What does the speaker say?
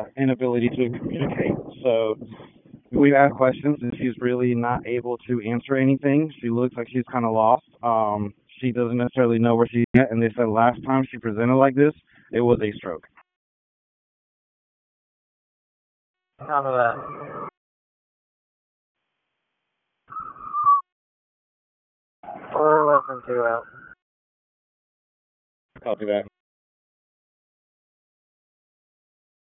inability to communicate. So we've asked questions, and she's really not able to answer anything. She looks like she's kind of lost. She doesn't necessarily know where she's at, and they said last time she presented like this, it was a stroke. Copy that. 4 less than 2 out. Copy that.